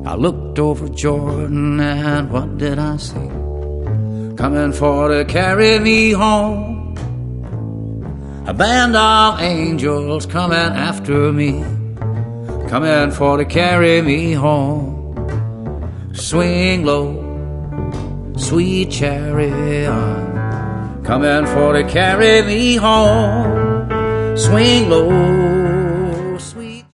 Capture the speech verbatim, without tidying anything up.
I looked over Jordan and what did I see? Coming for to carry me home. A band of angels coming after me, coming for to carry me home. Swing low, sweet chariot, coming for to carry me home. Swing low,